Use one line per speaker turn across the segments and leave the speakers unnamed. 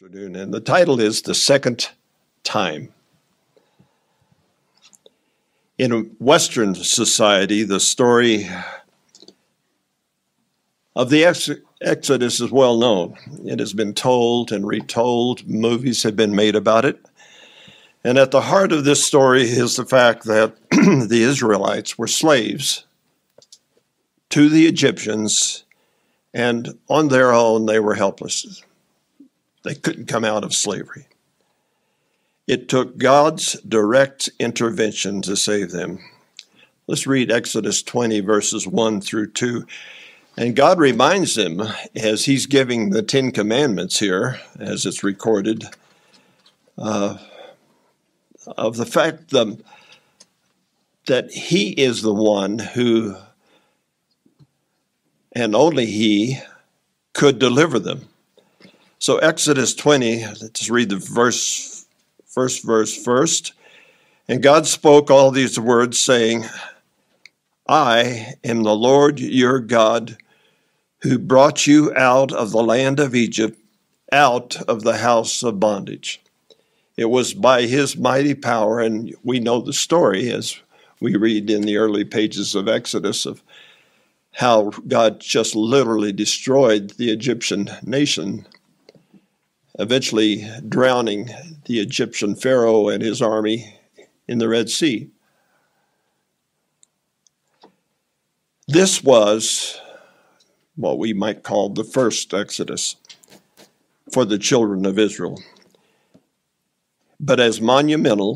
Afternoon, and the title is The Second Time. In Western society, the story of the Exodus is well known. It has been told and retold. Movies have been made about it. And at the heart of this story is the fact that the Israelites were slaves to the Egyptians, and on their own they were helpless. They couldn't come out of slavery. It took God's direct intervention to save them. Let's read Exodus 20, verses 1 through 2. And God reminds them, as he's giving the Ten Commandments here, as it's recorded, of the fact that he is the one who, and only he, could deliver them. So Exodus 20, let's read the first verse first. And God spoke all these words, saying, I am the Lord your God, who brought you out of the land of Egypt, out of the house of bondage. It was by his mighty power, and we know the story as we read in the early pages of Exodus of how God just literally destroyed the Egyptian nation, eventually drowning the Egyptian Pharaoh and his army in the Red Sea. This was what we might call the first Exodus for the children of Israel. But as monumental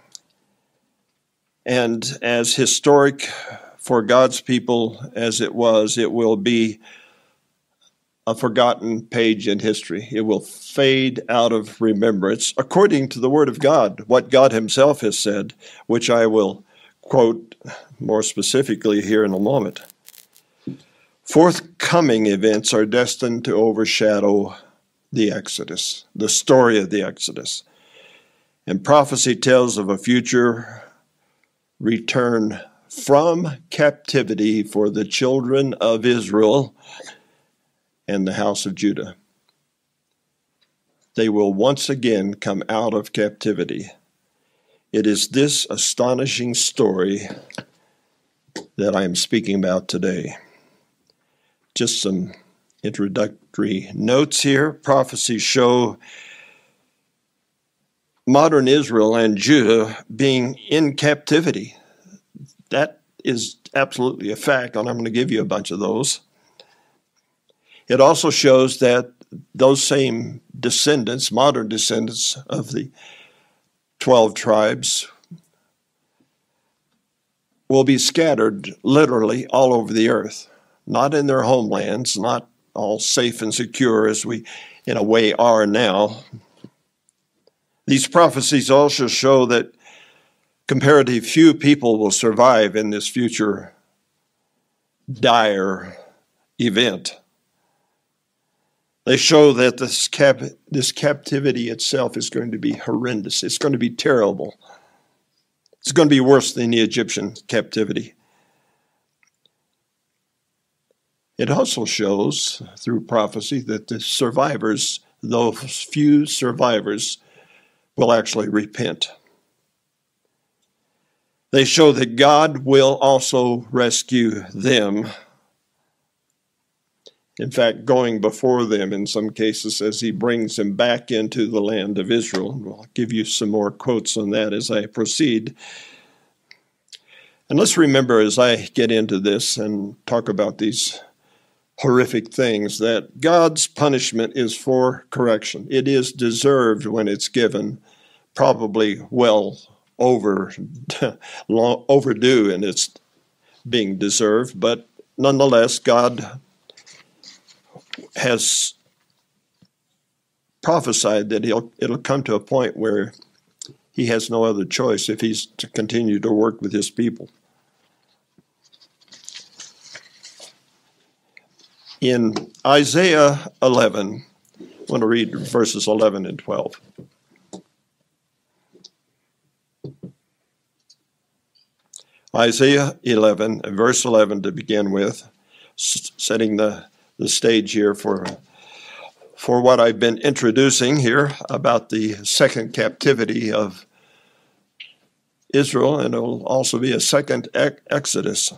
and as historic for God's people as it was, it will be a forgotten page in history. It will fade out of remembrance according to the Word of God, what God himself has said, which I will quote more specifically here in a moment. Forthcoming events are destined to overshadow the Exodus, the story of the Exodus. And prophecy tells of a future return from captivity for the children of Israel and the house of Judah. They will once again come out of captivity. It is this astonishing story that I am speaking about today. Just some introductory notes here. Prophecies show modern Israel and Judah being in captivity. That is absolutely a fact, and I'm going to give you a bunch of those. It also shows that those same descendants, modern descendants of the 12 tribes, will be scattered literally all over the earth, not in their homelands, not all safe and secure as we in a way are now. These prophecies also show that comparatively few people will survive in this future dire event. They show that this captivity itself is going to be horrendous. It's going to be terrible. It's going to be worse than the Egyptian captivity. It also shows through prophecy that the survivors, those few survivors, will actually repent. They show that God will also rescue them. In fact, going before them in some cases as he brings them back into the land of Israel. I'll give you some more quotes on that as I proceed. And let's remember as I get into this and talk about these horrific things that God's punishment is for correction. It is deserved when it's given, probably well overdue in its being deserved, but nonetheless, God has prophesied that it'll come to a point where he has no other choice if he's to continue to work with his people. In Isaiah 11, I want to read verses 11 and 12. Isaiah 11, verse 11 to begin with, setting the stage here for for what I've been introducing here about the second captivity of Israel, and it will also be a second Exodus.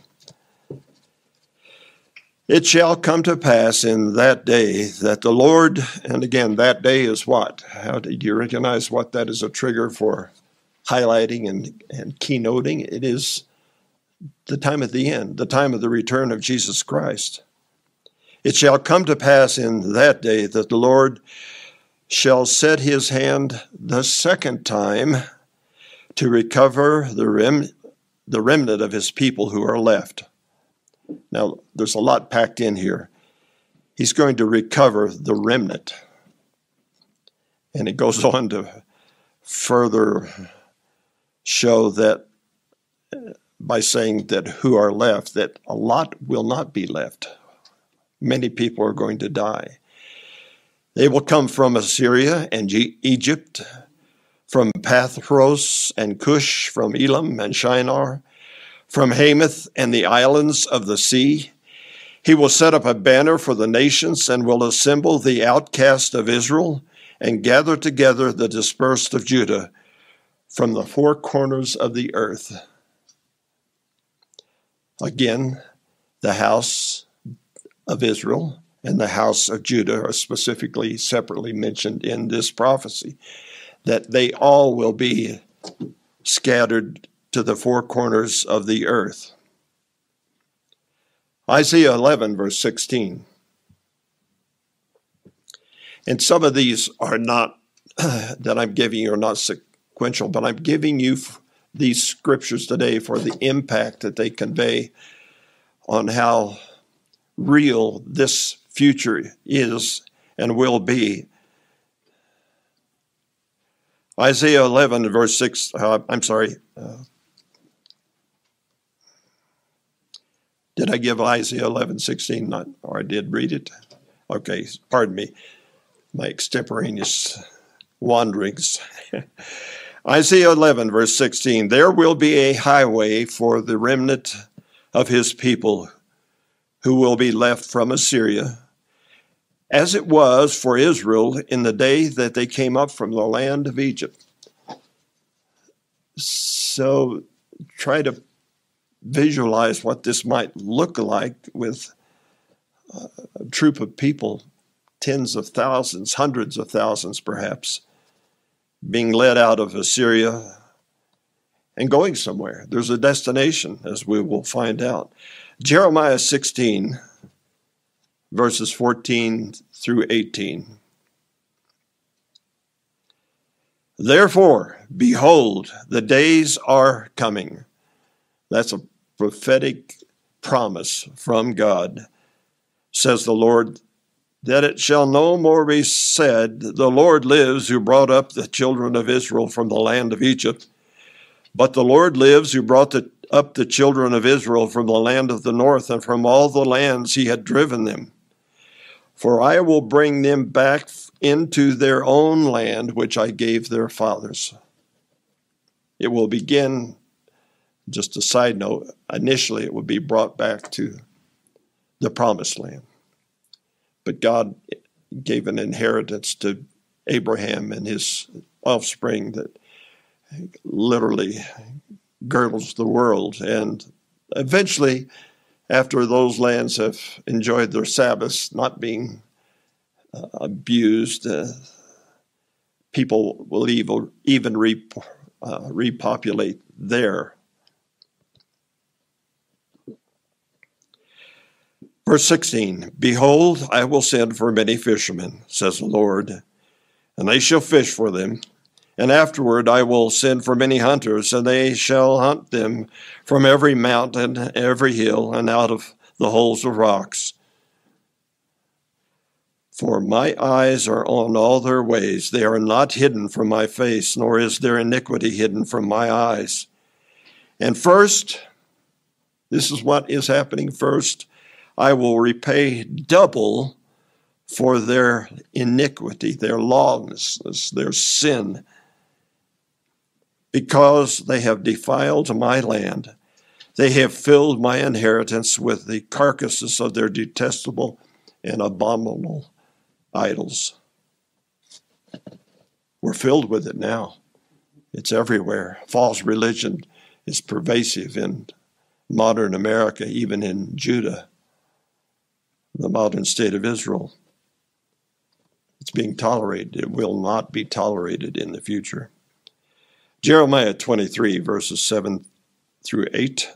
It shall come to pass in that day that the Lord, and again, that day is what? How do you recognize what that is a trigger for highlighting and keynoting? It is the time at the end, the time of the return of Jesus Christ. It shall come to pass in that day that the Lord shall set his hand the second time to recover the remnant of his people who are left. Now, there's a lot packed in here. He's going to recover the remnant. And it goes on to further show that by saying that who are left, that a lot will not be left. Many people are going to die. They will come from Assyria and Egypt, from Pathros and Cush, from Elam and Shinar, from Hamath and the islands of the sea. He will set up a banner for the nations and will assemble the outcast of Israel and gather together the dispersed of Judah from the four corners of the earth. Again, the house of Israel and the house of Judah are specifically, separately mentioned in this prophecy, that they all will be scattered to the four corners of the earth. Isaiah 11, verse 16. And some of these are not, that I'm giving you are not sequential, but I'm giving you these scriptures today for the impact that they convey on how real this future is and will be. Isaiah 11, verse 6, did I give Isaiah 11, 16? Or I did read it? Okay, pardon me. My extemporaneous wanderings. Isaiah 11, verse 16, there will be a highway for the remnant of his people who will be left from Assyria, as it was for Israel in the day that they came up from the land of Egypt. So try to visualize what this might look like with a troop of people, tens of thousands, hundreds of thousands perhaps, being led out of Assyria and going somewhere. There's a destination, as we will find out. Jeremiah 16, verses 14 through 18. Therefore, behold, the days are coming. That's a prophetic promise from God, says the Lord, that it shall no more be said, the Lord lives who brought up the children of Israel from the land of Egypt. But the Lord lives who brought up the children of Israel from the land of the north and from all the lands he had driven them. For I will bring them back into their own land, which I gave their fathers. It will begin, just a side note, initially it will be brought back to the promised land. But God gave an inheritance to Abraham and his offspring that literally girdles the world. And eventually, after those lands have enjoyed their Sabbaths, not being abused, people will even repopulate there. Verse 16, behold, I will send for many fishermen, says the Lord, and they shall fish for them. And afterward I will send for many hunters, and they shall hunt them from every mountain, every hill, and out of the holes of rocks. For my eyes are on all their ways. They are not hidden from my face, nor is their iniquity hidden from my eyes. And first, this is what is happening first, I will repay double for their iniquity, their lawlessness, their sin, because they have defiled my land. They have filled my inheritance with the carcasses of their detestable and abominable idols. We're filled with it now. It's everywhere. False religion is pervasive in modern America, even in Judah, the modern state of Israel. It's being tolerated. It will not be tolerated in the future. Jeremiah 23, verses 7 through 8.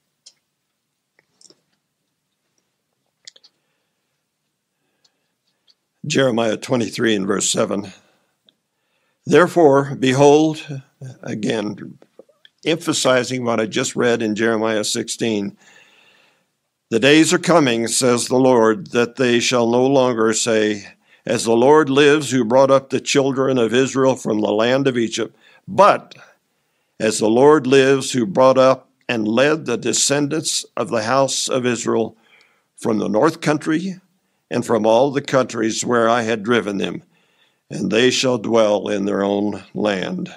Jeremiah 23 and verse 7. Therefore, behold, again, emphasizing what I just read in Jeremiah 16, the days are coming, says the Lord, that they shall no longer say, as the Lord lives, who brought up the children of Israel from the land of Egypt, but as the Lord lives, who brought up and led the descendants of the house of Israel from the north country and from all the countries where I had driven them, and they shall dwell in their own land.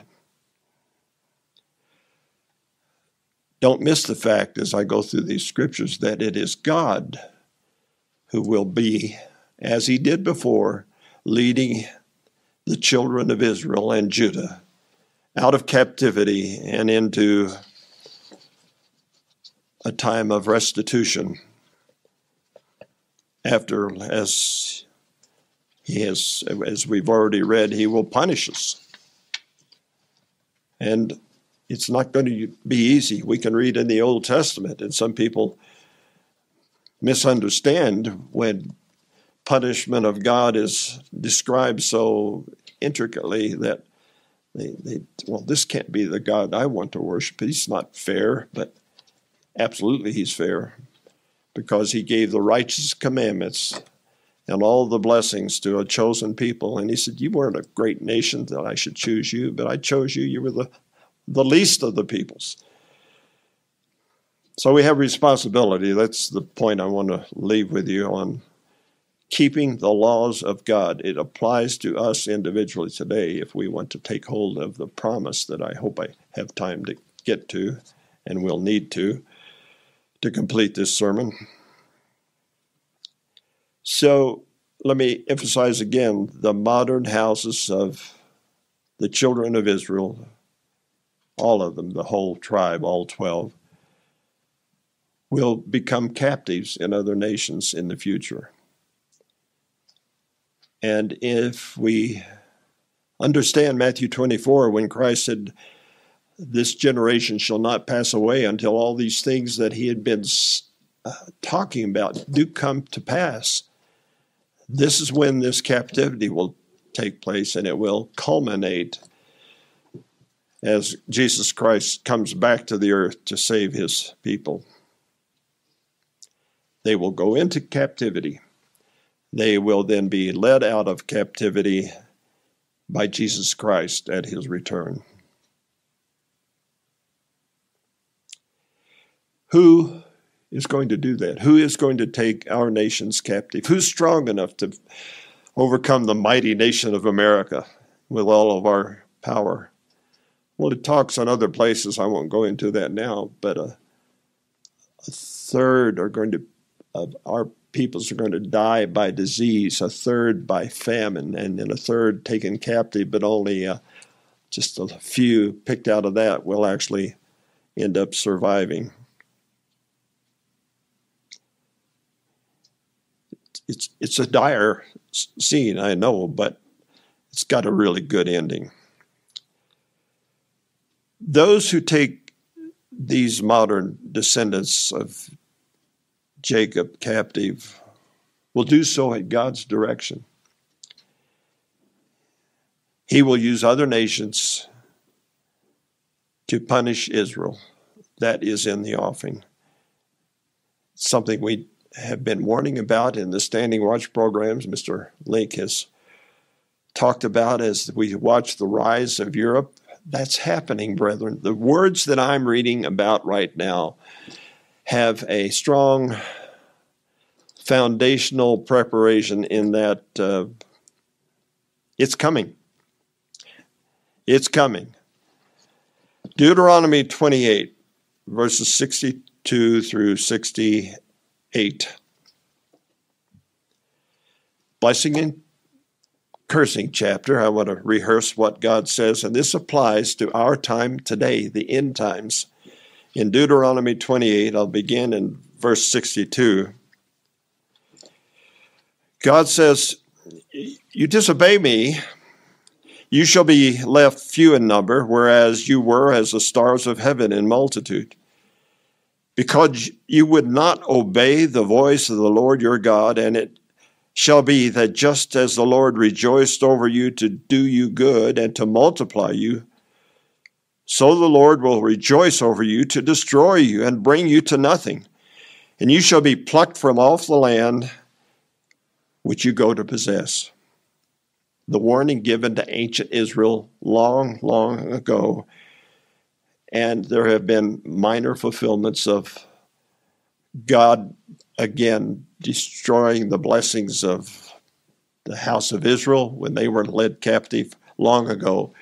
Don't miss the fact as I go through these scriptures that it is God who will be, as he did before, leading the children of Israel and Judah out of captivity and into a time of restitution after, as we've already read, he will punish us. And it's not going to be easy. We can read in the Old Testament, and some people misunderstand when punishment of God is described so intricately that well, this can't be the God I want to worship. He's not fair, but absolutely he's fair, because he gave the righteous commandments and all the blessings to a chosen people. And he said, you weren't a great nation that I should choose you, but I chose you. You were the least of the peoples. So we have responsibility. That's the point I want to leave with you on keeping the laws of God. It applies to us individually today if we want to take hold of the promise that I hope I have time to get to and will need to complete this sermon. So let me emphasize again, the modern houses of the children of Israel, all of them, the whole tribe, all 12, will become captives in other nations in the future. And if we understand Matthew 24, when Christ said, this generation shall not pass away until all these things that he had been talking about do come to pass, this is when this captivity will take place, and it will culminate as Jesus Christ comes back to the earth to save his people. They will go into captivity. They will then be led out of captivity by Jesus Christ at his return. Who is going to do that? Who is going to take our nations captive? Who's strong enough to overcome the mighty nation of America with all of our power? Well, it talks on other places. I won't go into that now, but a third of our peoples are going to die by disease, a third by famine, and then a third taken captive, but only just a few picked out of that will actually end up surviving. It's a dire scene, I know, but it's got a really good ending. Those who take these modern descendants of Jacob captive will do so at God's direction. He will use other nations to punish Israel. That is in the offing. Something we have been warning about in the Standing Watch programs. Mr. Link has talked about as we watch the rise of Europe. That's happening, brethren. The words that I'm reading about right now have a strong foundational preparation in that it's coming. It's coming. Deuteronomy 28, verses 62 through 68. Blessing cursing chapter. I want to rehearse what God says, and this applies to our time today, the end times. In Deuteronomy 28, I'll begin in verse 62. God says, you disobey me, you shall be left few in number, whereas you were as the stars of heaven in multitude. Because you would not obey the voice of the Lord your God, and it shall be that just as the Lord rejoiced over you to do you good and to multiply you, so the Lord will rejoice over you to destroy you and bring you to nothing. And you shall be plucked from off the land which you go to possess. The warning given to ancient Israel long, long ago. And there have been minor fulfillments of God again destroying the blessings of the house of Israel when they were led captive long ago,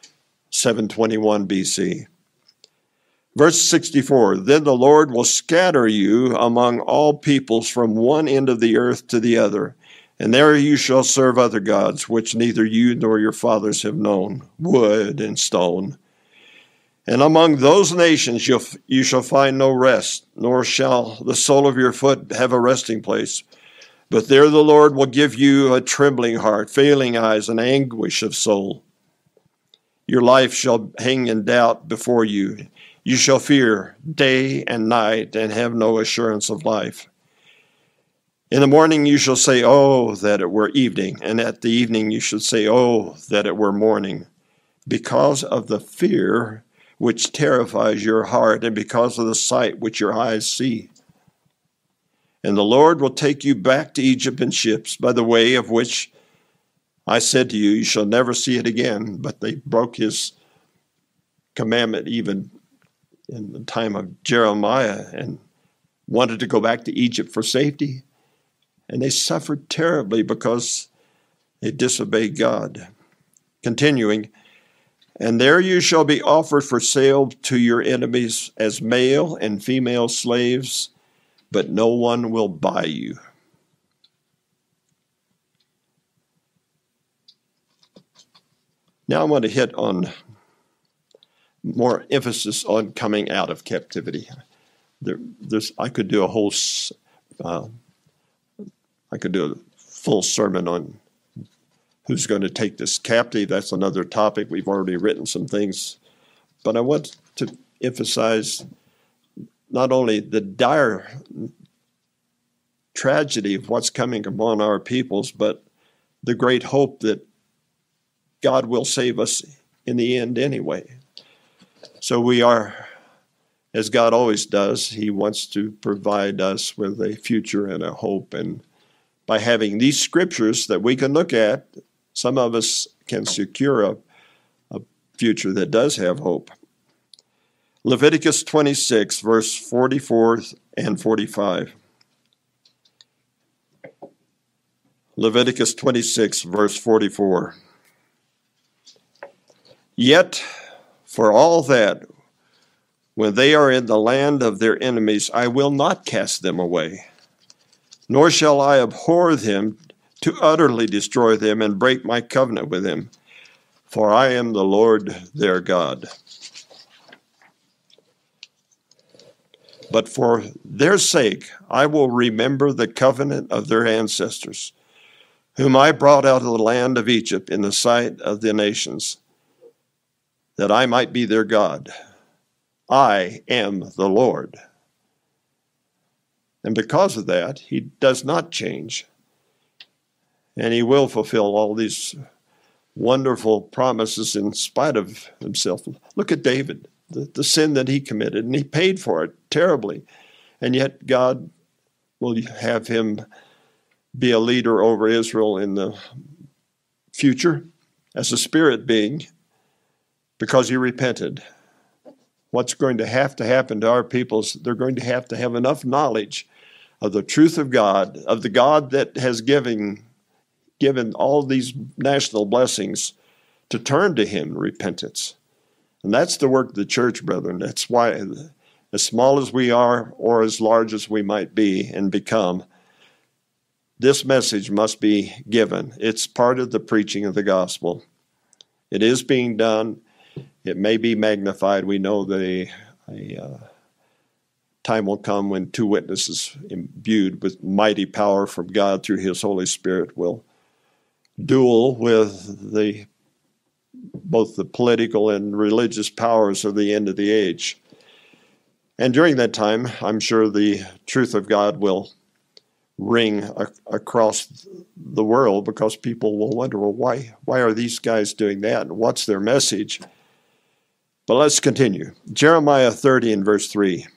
721 BC. Verse 64, then the Lord will scatter you among all peoples from one end of the earth to the other, and there you shall serve other gods, which neither you nor your fathers have known, wood and stone. And among those nations you shall find no rest, nor shall the sole of your foot have a resting place. But there the Lord will give you a trembling heart, failing eyes, and anguish of soul. Your life shall hang in doubt before you. You shall fear day and night and have no assurance of life. In the morning you shall say, oh, that it were evening. And at the evening you should say, oh, that it were morning. Because of the fear which terrifies your heart, and because of the sight which your eyes see. And the Lord will take you back to Egypt in ships, by the way of which I said to you, you shall never see it again. But they broke his commandment even in the time of Jeremiah and wanted to go back to Egypt for safety. And they suffered terribly because they disobeyed God. Continuing, and there you shall be offered for sale to your enemies as male and female slaves, but no one will buy you. Now I want to hit on more emphasis on coming out of captivity. I could do a full sermon on who's going to take this captive. That's another topic. We've already written some things. But I want to emphasize not only the dire tragedy of what's coming upon our peoples, but the great hope that God will save us in the end anyway. So we are, as God always does, He wants to provide us with a future and a hope. And by having these scriptures that we can look at, some of us can secure a future that does have hope. Leviticus 26, verse 44 and 45. Leviticus 26, verse 44. Yet, for all that, when they are in the land of their enemies, I will not cast them away, nor shall I abhor them to utterly destroy them and break my covenant with them, for I am the Lord their God. But for their sake I will remember the covenant of their ancestors, whom I brought out of the land of Egypt in the sight of the nations, that I might be their God. I am the Lord. And because of that, He does not change. And He will fulfill all these wonderful promises in spite of Himself. Look at David, the sin that he committed, and he paid for it terribly. And yet God will have him be a leader over Israel in the future as a spirit being because he repented. What's going to happen to our people is they're going to have enough knowledge of the truth of God, of the God that has given all these national blessings, to turn to Him in repentance. And that's the work of the church, brethren. That's why, as small as we are or as large as we might be and become, This message must be given. It's part of the preaching of the gospel. It is being done. It may be magnified. We know that a time will come when two witnesses imbued with mighty power from God through his Holy Spirit will duel with both the political and religious powers of the end of the age. And during that time, I'm sure the truth of God will ring across the world, because people will wonder, well, why are these guys doing that? And what's their message? But let's continue. Jeremiah 30 and verse 3.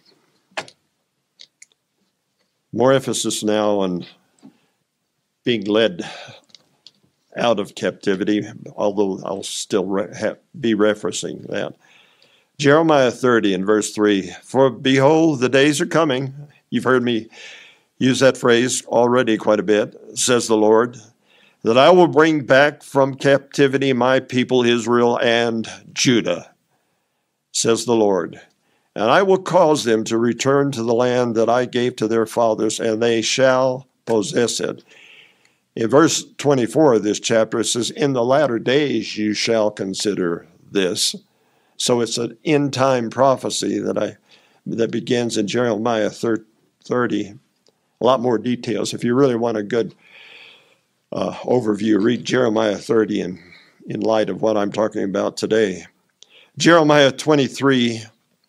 More emphasis now on being led out of captivity, although I'll still be referencing that. Jeremiah 30 and verse 3. For behold, the days are coming. You've heard me use that phrase already quite a bit, says the Lord, that I will bring back from captivity my people Israel and Judah, says the Lord. And I will cause them to return to the land that I gave to their fathers, and they shall possess it. In verse 24 of this chapter, it says, in the latter days you shall consider this. So it's an end-time prophecy that begins in Jeremiah 30. A lot more details. If you really want a good overview, read Jeremiah 30 in light of what I'm talking about today. Jeremiah 23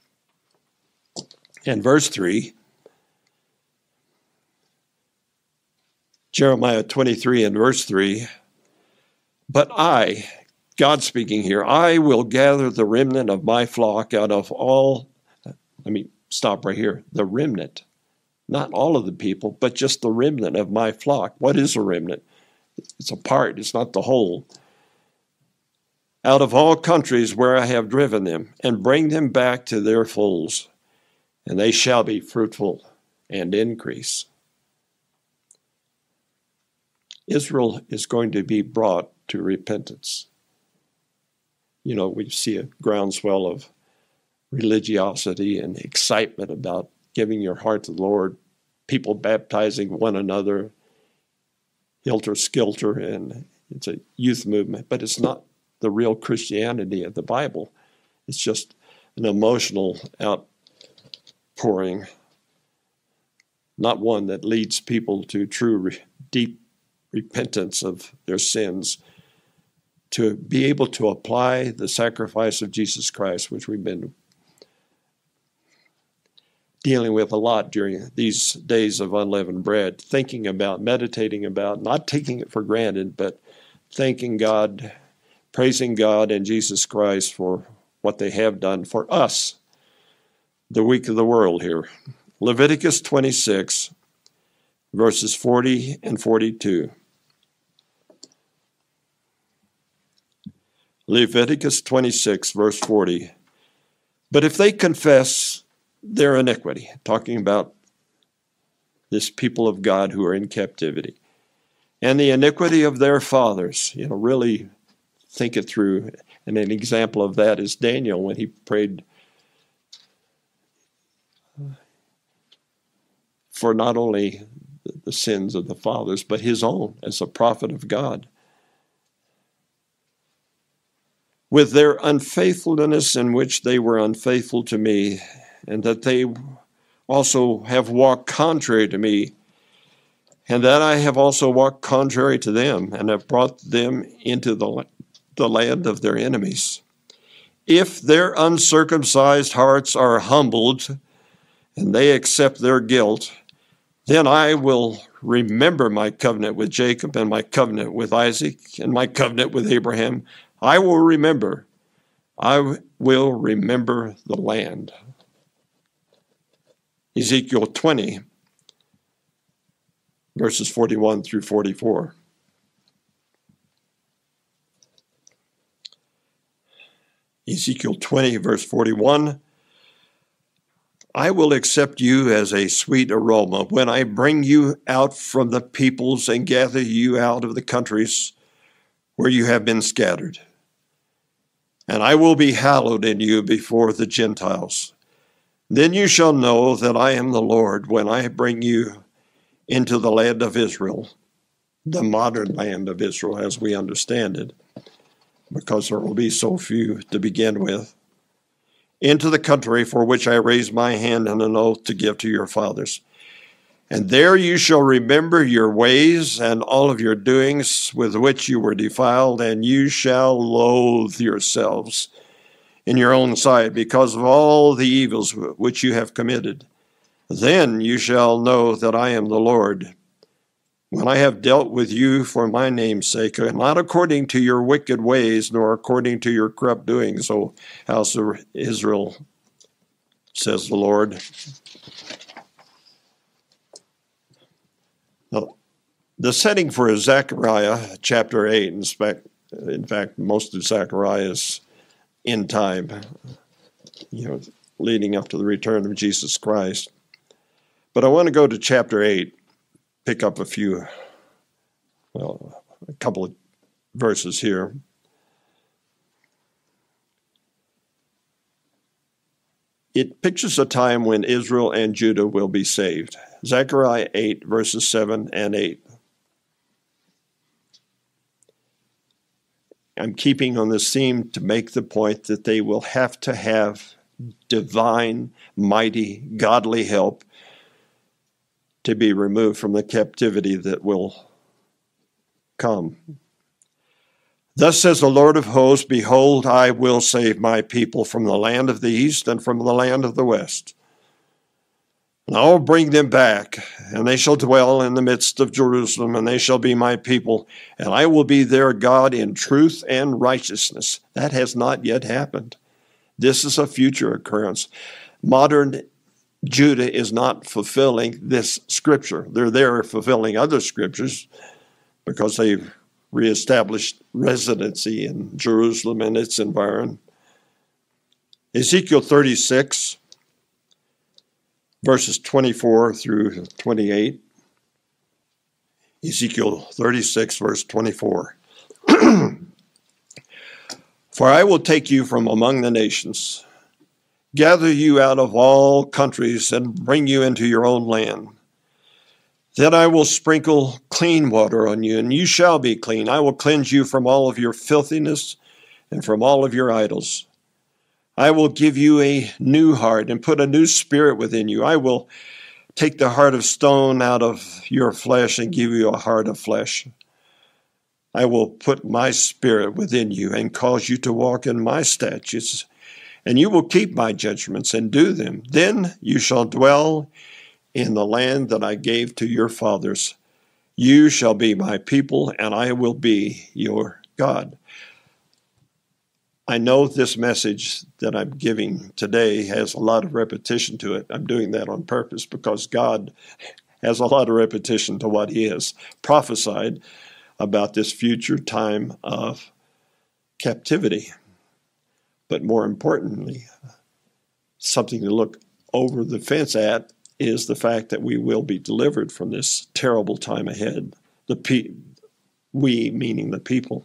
and verse 3. Jeremiah 23 and verse 3. But I, God speaking here, I will gather the remnant of my flock out of all, let me stop right here, the remnant. Not all of the people, but just the remnant of my flock. What is a remnant? It's a part, it's not the whole. Out of all countries where I have driven them, and bring them back to their folds, and they shall be fruitful and increase. Israel is going to be brought to repentance. You know, we see a groundswell of religiosity and excitement about giving your heart to the Lord, people baptizing one another, hilter-skelter, and it's a youth movement, but it's not the real Christianity of the Bible. It's just an emotional outpouring, not one that leads people to true, deep repentance of their sins, to be able to apply the sacrifice of Jesus Christ, which we've been dealing with a lot during these days of unleavened bread, thinking about, meditating about, not taking it for granted, but thanking God, praising God and Jesus Christ for what they have done for us, the weak of the world here. Leviticus 26, verses 40 and 42. Leviticus 26, verse 40. But if they confess their iniquity, talking about this people of God who are in captivity, and the iniquity of their fathers, really think it through. And an example of that is Daniel when he prayed for not only the sins of the fathers, but his own as a prophet of God. With their unfaithfulness in which they were unfaithful to me, and that they also have walked contrary to me, and that I have also walked contrary to them, and have brought them into the land of their enemies. If their uncircumcised hearts are humbled, and they accept their guilt, then I will remember my covenant with Jacob, and my covenant with Isaac, and my covenant with Abraham. I will remember the land. Ezekiel 20, verses 41 through 44. Ezekiel 20, verse 41. I will accept you as a sweet aroma when I bring you out from the peoples and gather you out of the countries where you have been scattered. And I will be hallowed in you before the Gentiles. Then you shall know that I am the Lord when I bring you into the land of Israel, the modern land of Israel as we understand it, because there will be so few to begin with, into the country for which I raised my hand and an oath to give to your fathers. And there you shall remember your ways and all of your doings with which you were defiled, and you shall loathe yourselves in your own sight because of all the evils which you have committed. Then you shall know that I am the Lord, when I have dealt with you for my name's sake, and not according to your wicked ways, nor according to your corrupt doings, O house of Israel, says the Lord. Now, the setting for Zechariah chapter 8, in fact, most of Zechariah is in time, leading up to the return of Jesus Christ. But I want to go to chapter 8, pick up a couple of verses here. It pictures a time when Israel and Judah will be saved. Zechariah 8, verses 7 and 8. I'm keeping on this theme to make the point that they will have to have divine, mighty, godly help to be removed from the captivity that will come. Thus says the Lord of hosts, behold, I will save my people from the land of the east and from the land of the west. And I will bring them back, and they shall dwell in the midst of Jerusalem, and they shall be my people, and I will be their God in truth and righteousness. That has not yet happened. This is a future occurrence. Modern Judah is not fulfilling this scripture. They're there fulfilling other scriptures because they've reestablished residency in Jerusalem and its environment. Ezekiel 36, verses 24 through 28. Ezekiel 36, verse 24. For I will take you from among the nations, gather you out of all countries, and bring you into your own land. Then I will sprinkle clean water on you, and you shall be clean. I will cleanse you from all of your filthiness and from all of your idols. I will give you a new heart and put a new spirit within you. I will take the heart of stone out of your flesh and give you a heart of flesh. I will put my spirit within you and cause you to walk in my statutes, and you will keep my judgments and do them. Then you shall dwell in the land that I gave to your fathers. You shall be my people, and I will be your God. I know this message that I'm giving today has a lot of repetition to it. I'm doing that on purpose because God has a lot of repetition to what he has prophesied about this future time of captivity. But more importantly, something to look over the fence at is the fact that we will be delivered from this terrible time ahead. We, meaning the people.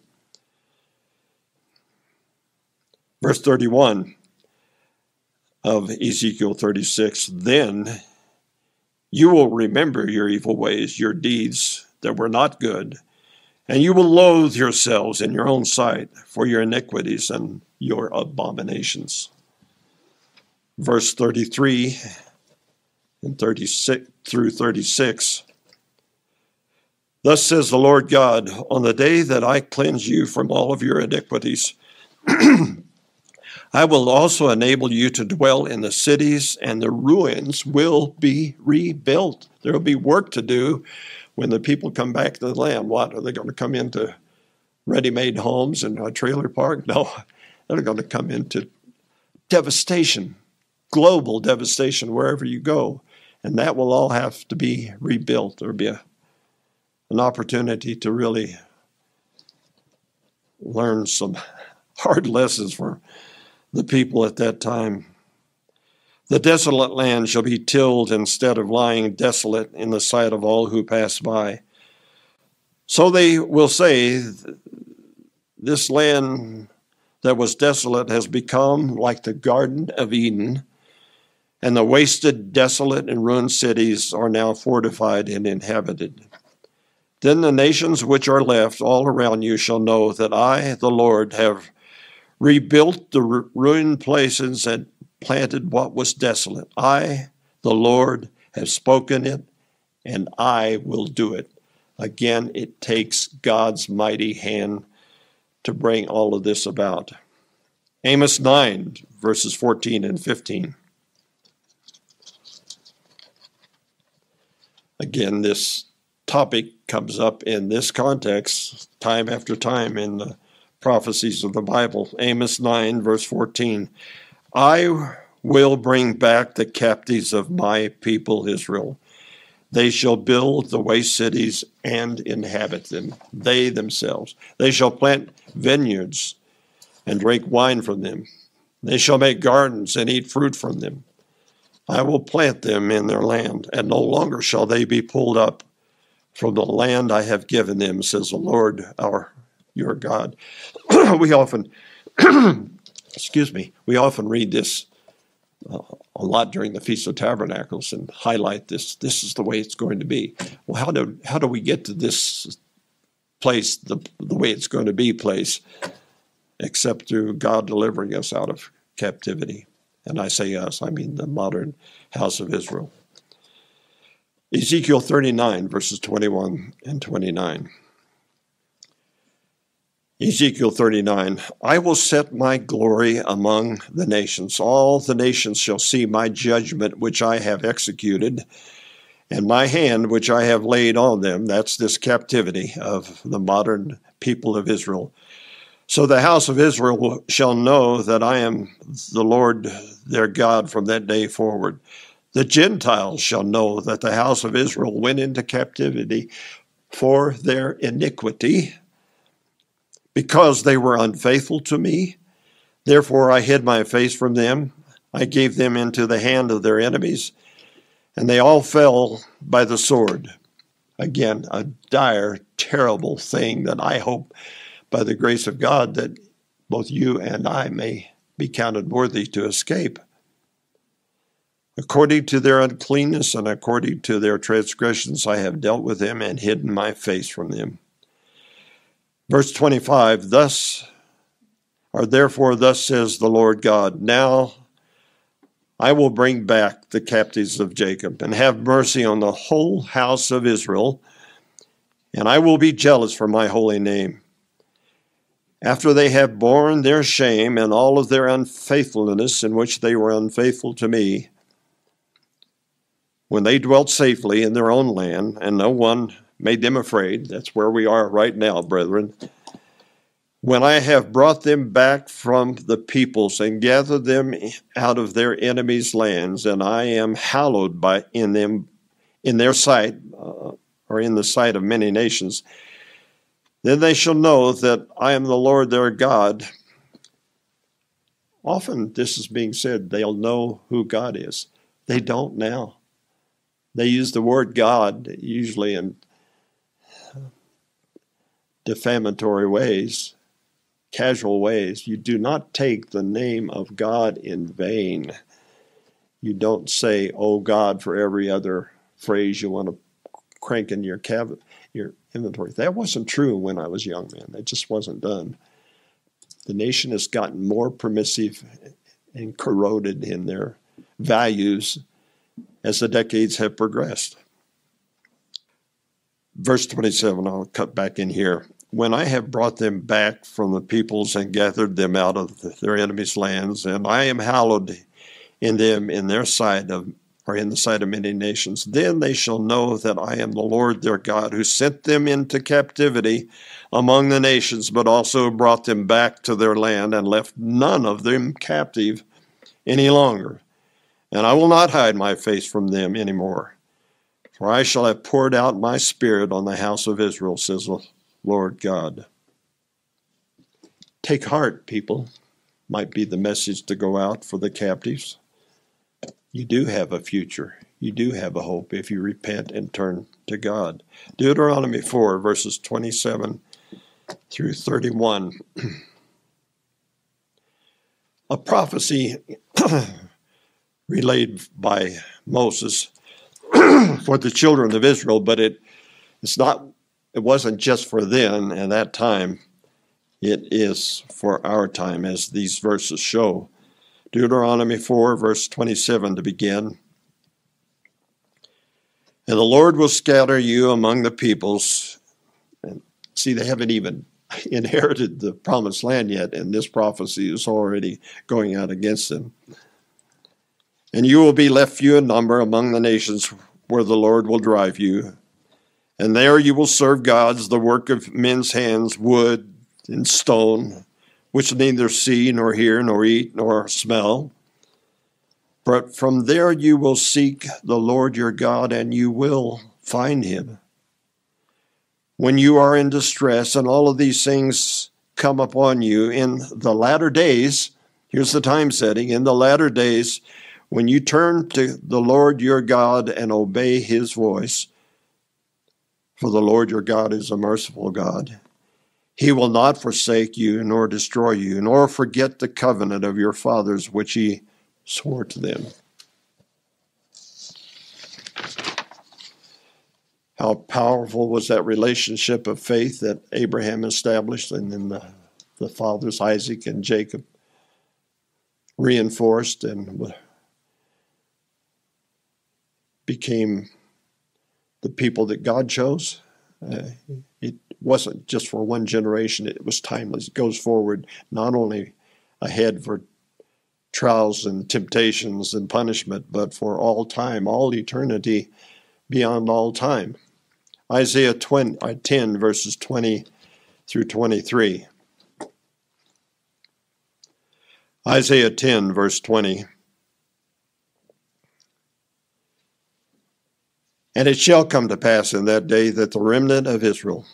Verse 31 of Ezekiel 36, then you will remember your evil ways, your deeds that were not good, and you will loathe yourselves in your own sight for your iniquities and your abominations. Verse 33 and 36 through 36. Thus says the Lord God, on the day that I cleanse you from all of your iniquities, I will also enable you to dwell in the cities, and the ruins will be rebuilt. There will be work to do when the people come back to the land. What, are they going to come into ready-made homes and a trailer park? No, they're going to come into devastation, global devastation wherever you go. And that will all have to be rebuilt. There will be an opportunity to really learn some hard lessons for the people at that time. The desolate land shall be tilled instead of lying desolate in the sight of all who pass by. So they will say, this land that was desolate has become like the Garden of Eden, and the wasted, desolate, and ruined cities are now fortified and inhabited. Then the nations which are left all around you shall know that I, the Lord, have rebuilt the ruined places and planted what was desolate. I, the Lord, have spoken it, and I will do it. Again, it takes God's mighty hand to bring all of this about. Amos 9, verses 14 and 15. Again, this topic comes up in this context time after time in the prophecies of the Bible. Amos 9, verse 14. I will bring back the captives of my people Israel. They shall build the waste cities and inhabit them, they themselves. They shall plant vineyards and drink wine from them. They shall make gardens and eat fruit from them. I will plant them in their land, and no longer shall they be pulled up from the land I have given them, says the Lord your God. We often, we often read this a lot during the Feast of Tabernacles and highlight this. This is the way it's going to be. Well, how do we get to this place, the way it's going to be place, except through God delivering us out of captivity? And I say us, I mean the modern house of Israel. Ezekiel 39, verses 21 and 29. Ezekiel 39, I will set my glory among the nations. All the nations shall see my judgment which I have executed, and my hand which I have laid on them. That's this captivity of the modern people of Israel. So the house of Israel shall know that I am the Lord their God from that day forward. The Gentiles shall know that the house of Israel went into captivity for their iniquity, because they were unfaithful to me. Therefore I hid my face from them. I gave them into the hand of their enemies, and they all fell by the sword. Again, a dire, terrible thing that I hope by the grace of God that both you and I may be counted worthy to escape. According to their uncleanness and according to their transgressions, I have dealt with them and hidden my face from them. Verse 25, therefore thus says the Lord God, now I will bring back the captives of Jacob and have mercy on the whole house of Israel, and I will be jealous for my holy name. After they have borne their shame and all of their unfaithfulness in which they were unfaithful to me, when they dwelt safely in their own land, and no one made them afraid. That's where we are right now, brethren. When I have brought them back from the peoples and gathered them out of their enemies' lands, and I am hallowed in their sight, or in the sight of many nations, then they shall know that I am the Lord their God. Often this is being said, they'll know who God is. They don't now. They use the word God usually in defamatory ways, casual ways. You do not take the name of God in vain. You don't say, oh God, for every other phrase you want to crank in your inventory. That wasn't true when I was young, man. That just wasn't done. The nation has gotten more permissive and corroded in their values as the decades have progressed. Verse 27, I'll cut back in here. When I have brought them back from the peoples and gathered them out of their enemies' lands, and I am hallowed in them in their sight or in the sight of many nations, then they shall know that I am the Lord their God, who sent them into captivity among the nations, but also brought them back to their land and left none of them captive any longer. And I will not hide my face from them any more, for I shall have poured out my spirit on the house of Israel, says the Lord God. Take heart, people, might be the message to go out for the captives. You do have a future. You do have a hope if you repent and turn to God. Deuteronomy 4, verses 27 through 31. A prophecy relayed by Moses for the children of Israel, but it's not it wasn't just for then and that time. It is for our time, as these verses show. Deuteronomy 4, verse 27 to begin. And the Lord will scatter you among the peoples. And see, they haven't even inherited the promised land yet, and this prophecy is already going out against them. And you will be left few in number among the nations where the Lord will drive you. And there you will serve gods, the work of men's hands, wood and stone, which neither see nor hear nor eat nor smell. But from there you will seek the Lord your God, and you will find him. When you are in distress and all of these things come upon you in the latter days, here's the time setting, in the latter days, when you turn to the Lord your God and obey his voice, for the Lord your God is a merciful God. He will not forsake you nor destroy you, nor forget the covenant of your fathers which he swore to them. How powerful was that relationship of faith that Abraham established, and then the fathers Isaac and Jacob reinforced and became the people that God chose. It wasn't just for one generation, it was timeless. It goes forward, not only ahead for trials and temptations and punishment, but for all time, all eternity, beyond all time. Isaiah 10, verses 20 through 23. Isaiah 10, verse 20. And it shall come to pass in that day that the remnant of Israel,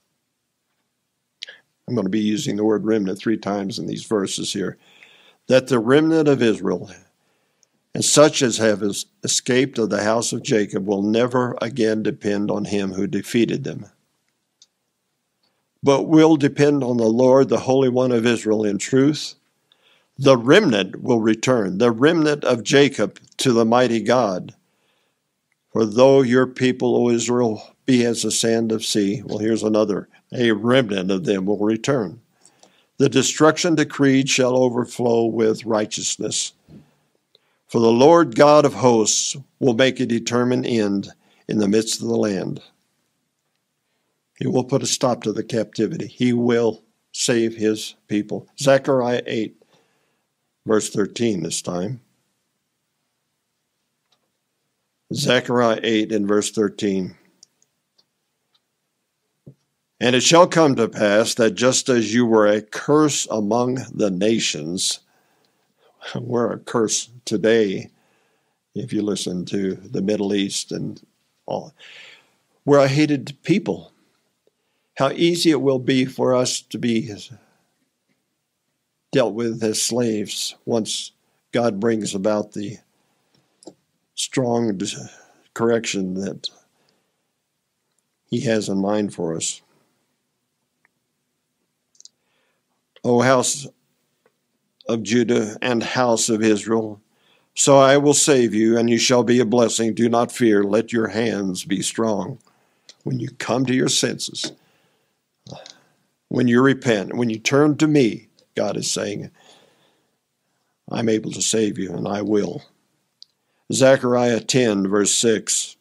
I'm going to be using the word remnant 3 times in these verses here, that the remnant of Israel, and such as have escaped of the house of Jacob, will never again depend on him who defeated them, but will depend on the Lord, the Holy One of Israel, in truth. The remnant will return, the remnant of Jacob, to the mighty God. For though your people, O Israel, be as the sand of sea, well, here's another, a remnant of them will return. The destruction decreed shall overflow with righteousness. For the Lord God of hosts will make a determined end in the midst of the land. He will put a stop to the captivity. He will save his people. Zechariah 8, verse 13 this time. Zechariah 8 and verse 13. And it shall come to pass that just as you were a curse among the nations, we're a curse today, if you listen to the Middle East and all. We're a hated people. How easy it will be for us to be dealt with as slaves once God brings about the strong correction that he has in mind for us. O house of Judah and house of Israel, so I will save you, and you shall be a blessing. Do not fear. Let your hands be strong. When you come to your senses, when you repent, when you turn to me, God is saying, I'm able to save you, and I will. Zechariah 10, verse 6.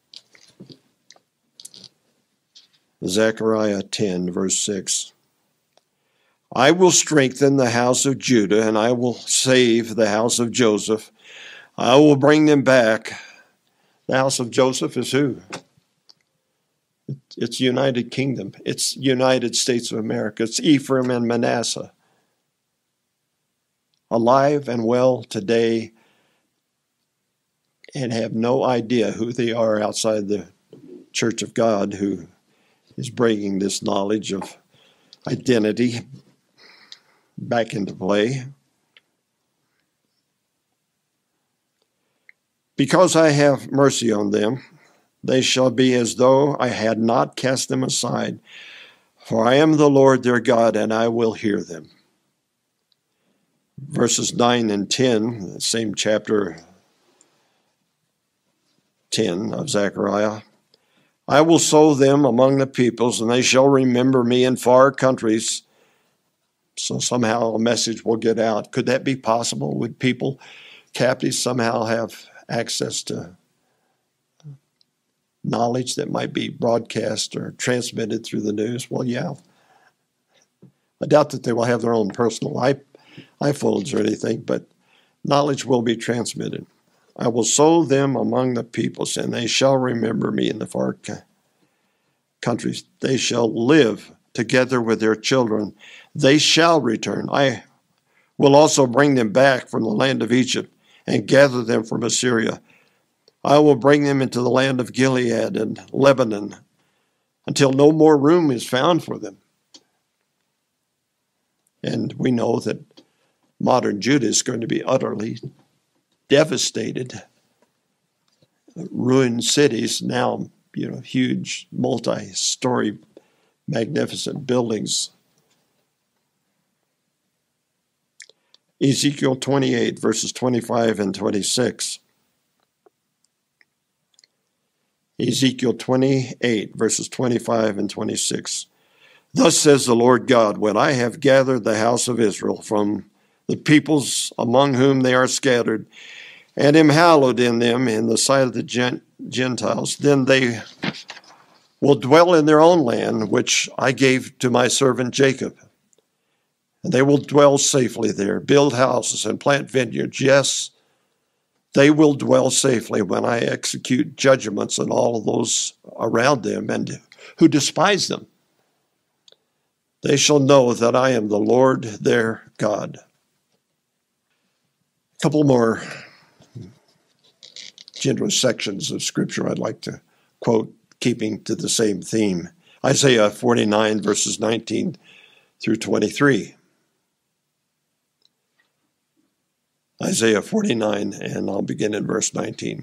Zechariah 10, verse 6. I will strengthen the house of Judah, and I will save the house of Joseph. I will bring them back. The house of Joseph is who? It's United Kingdom. It's United States of America. It's Ephraim and Manasseh. Alive and well today, and have no idea who they are outside the Church of God, who is bringing this knowledge of identity back into play. Because I have mercy on them, they shall be as though I had not cast them aside. For I am the Lord their God, and I will hear them. Verses 9 and 10, the same chapter 10 of Zechariah. I will sow them among the peoples, and they shall remember me in far countries. So somehow a message will get out. Could that be possible? Would people, captives, somehow have access to knowledge that might be broadcast or transmitted through the news? Well, yeah. I doubt that they will have their own personal iPhones or anything, but knowledge will be transmitted. I will sow them among the peoples, and they shall remember me in the far countries. They shall live together with their children. They shall return. I will also bring them back from the land of Egypt and gather them from Assyria. I will bring them into the land of Gilead and Lebanon until no more room is found for them. And we know that modern Judah is going to be utterly devastated. Ruined cities now, huge multi-story magnificent buildings. Ezekiel 28, verses 25 and 26. Ezekiel 28, verses 25 and 26. Thus says the Lord God, when I have gathered the house of Israel from the peoples among whom they are scattered, and am hallowed in them in the sight of the Gentiles, then they will dwell in their own land, which I gave to my servant Jacob. And they will dwell safely there, build houses and plant vineyards. Yes, they will dwell safely when I execute judgments on all of those around them and who despise them. They shall know that I am the Lord their God. A couple more generous sections of Scripture I'd like to quote, keeping to the same theme. Isaiah 49, verses 19 through 23. Isaiah 49, and I'll begin in verse 19.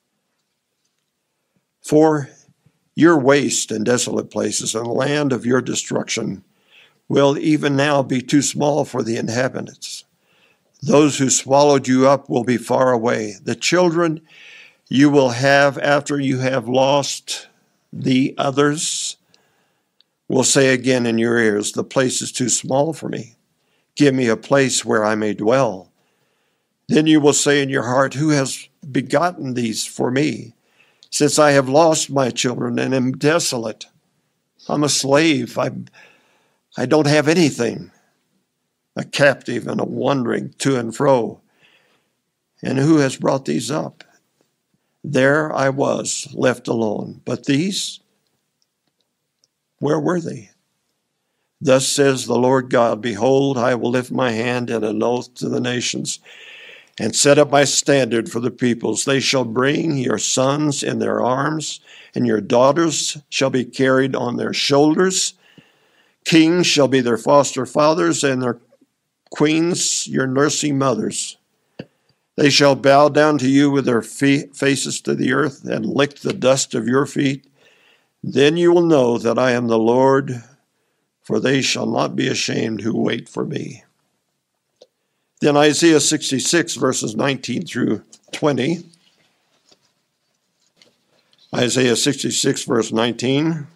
For your waste and desolate places and the land of your destruction will even now be too small for the inhabitants. Those who swallowed you up will be far away. The children you will have after you have lost the others will say again in your ears, the place is too small for me. Give me a place where I may dwell. Then you will say in your heart, who has begotten these for me? Since I have lost my children and am desolate, I'm a slave. I don't have anything, a captive and a wandering to and fro. And who has brought these up? There I was, left alone. But these, where were they? Thus says the Lord God, behold, I will lift my hand in an oath to the nations and set up my standard for the peoples. They shall bring your sons in their arms, and your daughters shall be carried on their shoulders. Kings shall be their foster fathers, and their queens your nursing mothers. They shall bow down to you with their faces to the earth and lick the dust of your feet. Then you will know that I am the Lord, for they shall not be ashamed who wait for me. Then Isaiah 66, verses 19 through 20. Isaiah 66, verse 19.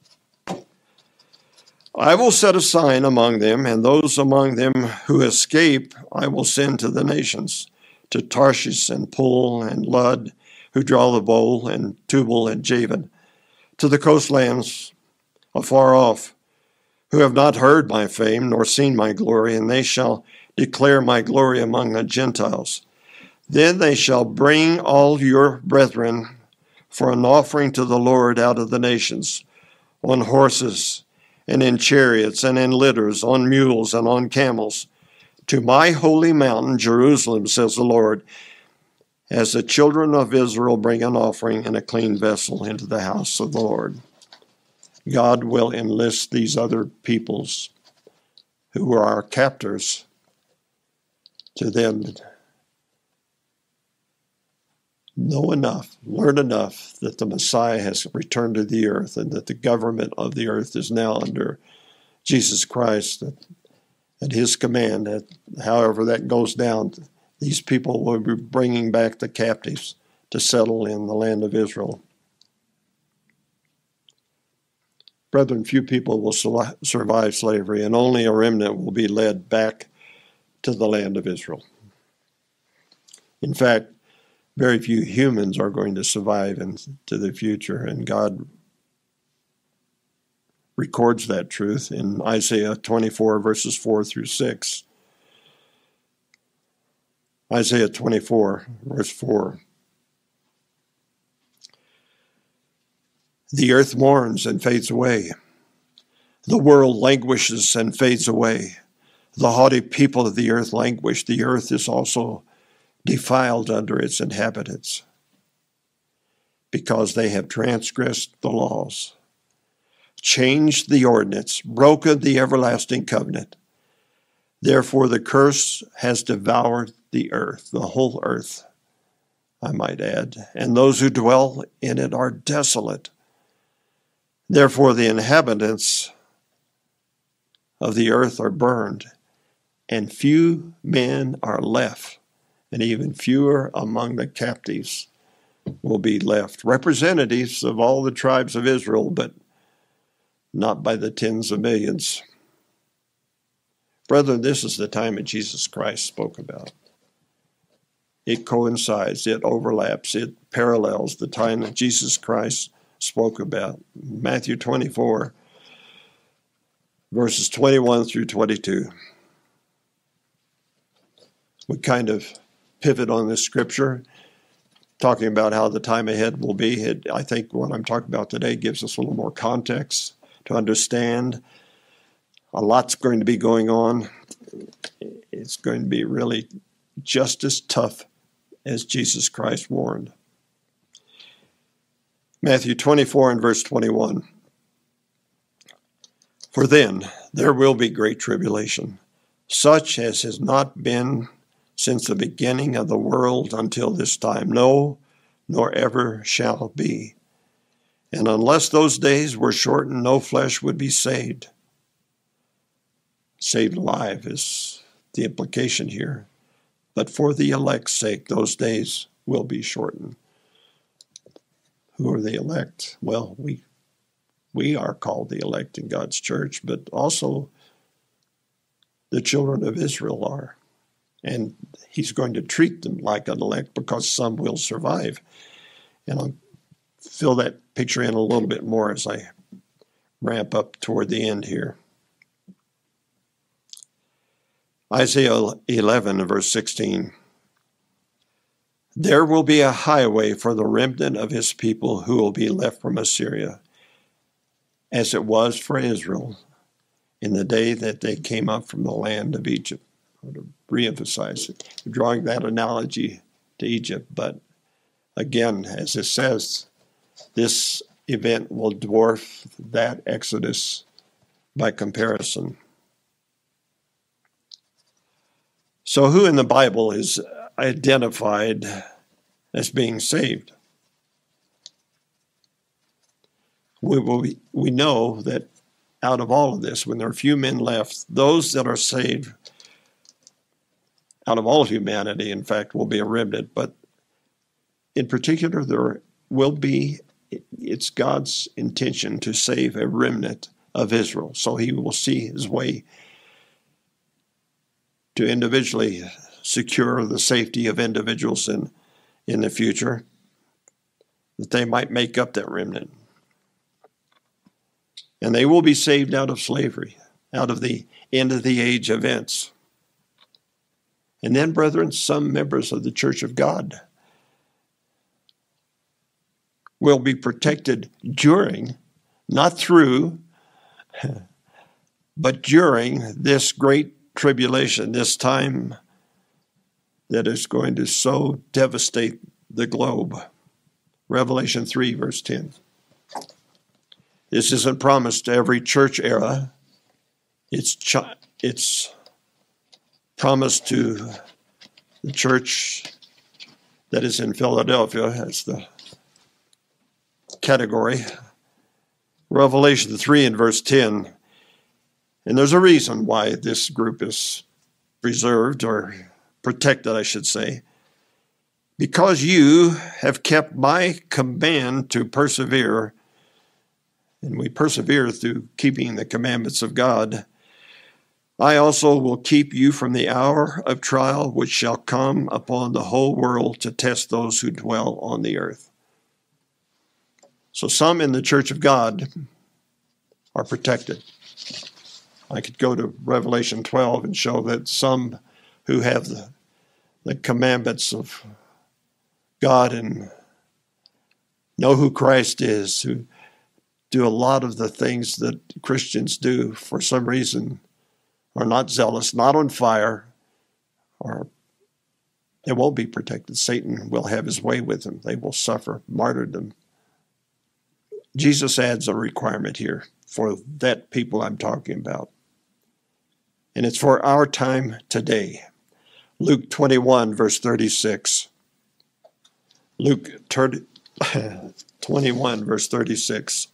I will set a sign among them, and those among them who escape I will send to the nations, to Tarshish and Pul and Lud, who draw the bow, and Tubal and Javan, to the coastlands afar off, who have not heard my fame nor seen my glory, and they shall declare my glory among the Gentiles. Then they shall bring all your brethren for an offering to the Lord out of the nations, on horses and in chariots and in litters, on mules and on camels, to my holy mountain Jerusalem, says the Lord, as the children of Israel bring an offering in a clean vessel into the house of the Lord. God will enlist these other peoples who are our captors to them know enough, learn enough that the Messiah has returned to the earth and that the government of the earth is now under Jesus Christ. At his command, that however that goes down, these people will be bringing back the captives to settle in the land of Israel. Brethren, few people will survive slavery, and only a remnant will be led back to the land of Israel. In fact, very few humans are going to survive into the future, and God records that truth in Isaiah 24, verses 4 through 6. Isaiah 24, verse 4. The earth mourns and fades away. The world languishes and fades away. The haughty people of the earth languish. The earth is also defiled under its inhabitants, because they have transgressed the laws, changed the ordinance, broken the everlasting covenant. Therefore the curse has devoured the earth, the whole earth, I might add, and those who dwell in it are desolate. Therefore the inhabitants of the earth are burned, and few men are left, and even fewer among the captives will be left. Representatives of all the tribes of Israel, but not by the tens of millions. Brethren, this is the time that Jesus Christ spoke about. It coincides, it overlaps, it parallels the time that Jesus Christ spoke about. Matthew 24, verses 21 through 22. We kind of pivot on this scripture, talking about how the time ahead will be. I think what I'm talking about today gives us a little more context to understand. A lot's going to be going on. It's going to be really just as tough as Jesus Christ warned. Matthew 24 and verse 21. For then there will be great tribulation, such as has not been since the beginning of the world until this time, no, nor ever shall be. And unless those days were shortened, no flesh would be saved. Saved alive is the implication here. But for the elect's sake, those days will be shortened. Who are the elect? Well, we are called the elect in God's church, but also the children of Israel are. And he's going to treat them like an elect because some will survive. And I'll fill that picture in a little bit more as I ramp up toward the end here. Isaiah 11, verse 16. There will be a highway for the remnant of his people who will be left from Assyria, as it was for Israel in the day that they came up from the land of Egypt. I want to reemphasize it, drawing that analogy to Egypt. But again, as it says, this event will dwarf that Exodus by comparison. So who in the Bible is identified as being saved? We know that out of all of this, when there are few men left, those that are saved out of all humanity, in fact, will be a remnant. But in particular, there will be, it's God's intention to save a remnant of Israel. So he will see his way to individually secure the safety of individuals in the future, that they might make up that remnant. And they will be saved out of slavery, out of the end of the age events. And then, brethren, some members of the Church of God will be protected during, not through, but during this great tribulation, this time that is going to so devastate the globe. Revelation 3, verse 10. This isn't promised to every church era. It's promised to the church that is in Philadelphia as the category. Revelation 3 and verse 10. And there's a reason why this group is preserved, or protected, I should say. Because you have kept my command to persevere and we persevere through keeping the commandments of God, I also will keep you from the hour of trial which shall come upon the whole world to test those who dwell on the earth. So some in the church of God are protected. I could go to Revelation 12 and show that some who have the commandments of God and know who Christ is, who do a lot of the things that Christians do, for some reason are not zealous, not on fire, or they won't be protected. Satan will have his way with them. They will suffer martyrdom. Jesus adds a requirement here for that people I'm talking about. And it's for our time today. Luke 21, verse 36. Luke 21, verse 36.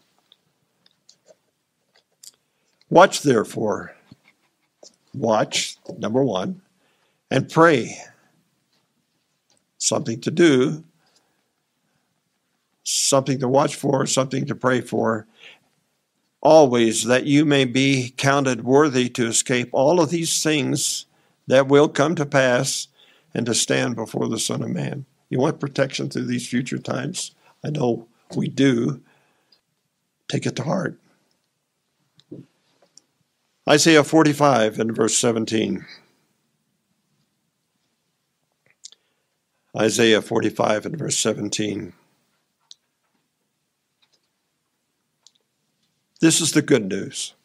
Watch therefore. Watch, number one, and pray. Something to do, something to watch for, something to pray for, always, that you may be counted worthy to escape all of these things that will come to pass and to stand before the Son of Man. You want protection through these future times? I know we do. Take it to heart. Isaiah 45 and verse 17. Isaiah 45 and verse 17. This is the good news.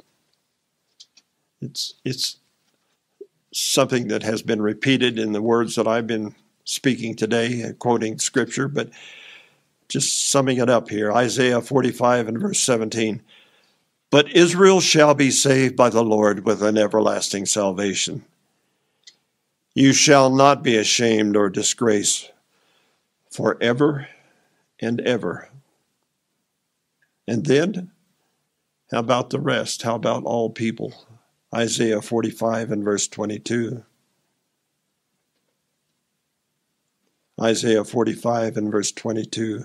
It's something that has been repeated in the words that I've been speaking today, quoting scripture, but just summing it up here. Isaiah 45 and verse 17. But Israel shall be saved by the Lord with an everlasting salvation. You shall not be ashamed or disgraced forever and ever. And then, how about the rest? How about all people? Isaiah 45 and verse 22. Isaiah 45 and verse 22.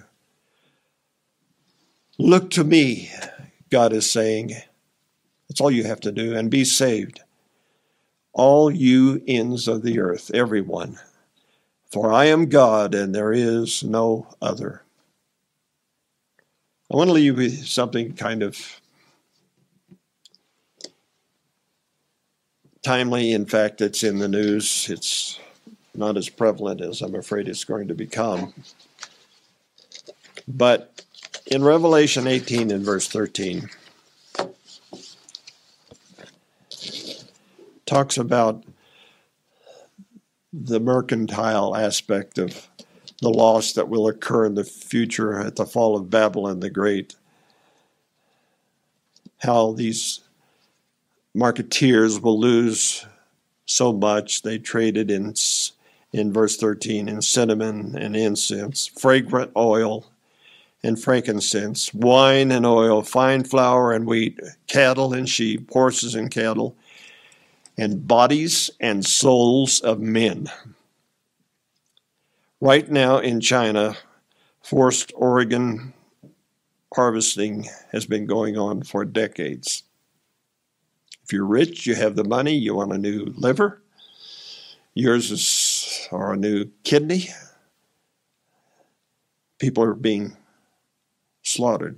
Look to me, God is saying. That's all you have to do, and be saved. All you ends of the earth, everyone. For I am God, and there is no other. I want to leave you with something kind of timely. In fact, it's in the news. It's not as prevalent as I'm afraid it's going to become. But in Revelation 18 and verse 13, talks about the mercantile aspect of the loss that will occur in the future at the fall of Babylon the Great. How these marketeers will lose so much. They traded in verse 13, in cinnamon and incense, fragrant oil and frankincense, wine and oil, fine flour and wheat, cattle and sheep, horses and cattle, and bodies and souls of men. Right now in China, forced organ harvesting has been going on for decades. If you're rich, you have the money, you want a new liver, or a new kidney, people are being slaughtered.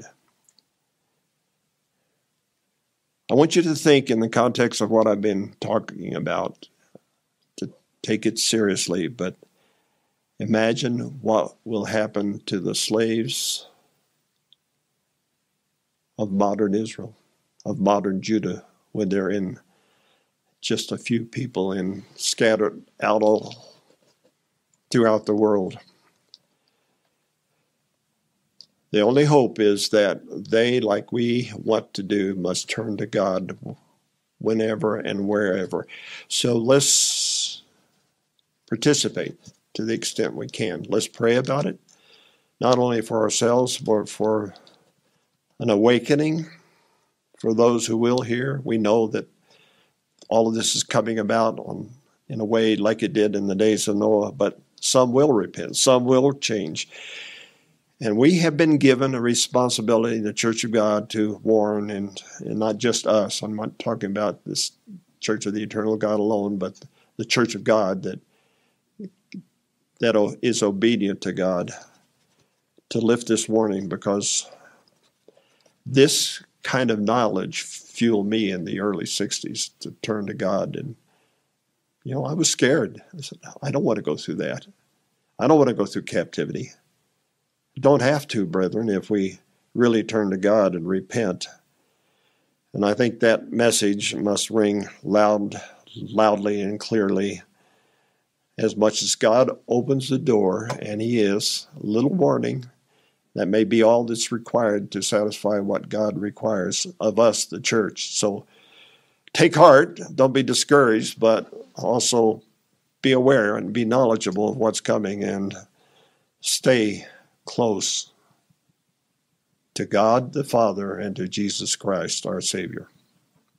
I want you to think in the context of what I've been talking about, to take it seriously, but imagine what will happen to the slaves of modern Israel, of modern Judah, when they're in just a few people and scattered out all throughout the world. The only hope is that they, like we want to do, must turn to God whenever and wherever. So let's participate to the extent we can. Let's pray about it, not only for ourselves, but for an awakening for those who will hear. We know that all of this is coming about in a way like it did in the days of Noah, but some will repent, some will change. And we have been given a responsibility in the Church of God to warn, and not just us. I'm not talking about this Church of the Eternal God alone, but the Church of God that is obedient to God, to lift this warning, because this kind of knowledge fueled me in the early 60s to turn to God. And, I was scared. I said, I don't want to go through that. I don't want to go through captivity. Don't have to, brethren, if we really turn to God and repent. And I think that message must ring loudly and clearly. As much as God opens the door, and He is, a little warning, that may be all that's required to satisfy what God requires of us, the church. So take heart, don't be discouraged, but also be aware and be knowledgeable of what's coming, and stay close to God the Father and to Jesus Christ, our Savior.